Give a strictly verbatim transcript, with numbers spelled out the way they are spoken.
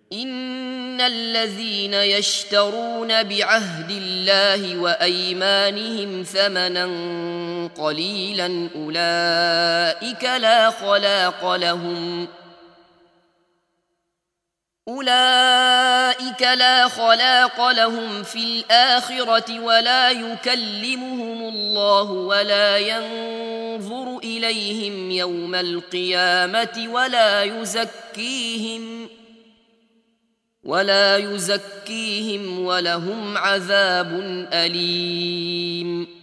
إن الذين يشترون بعهد الله وأيمانهم ثمنا قليلا أولئك لا خلاق لهم أولئك لا خلاق لهم في الآخرة ولا يكلمهم الله ولا ينظر إليهم يوم القيامة ولا يزكيهم ولا يزكيهم ولهم عذاب أليم